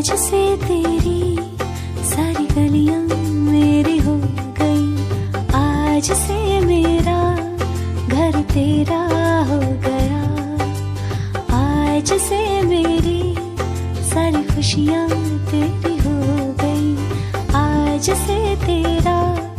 आज से तेरी सारी गलियां मेरी हो गई, आज से मेरा घर तेरा हो गया, आज से मेरी सारी खुशियां तेरी हो गई, आज से तेरा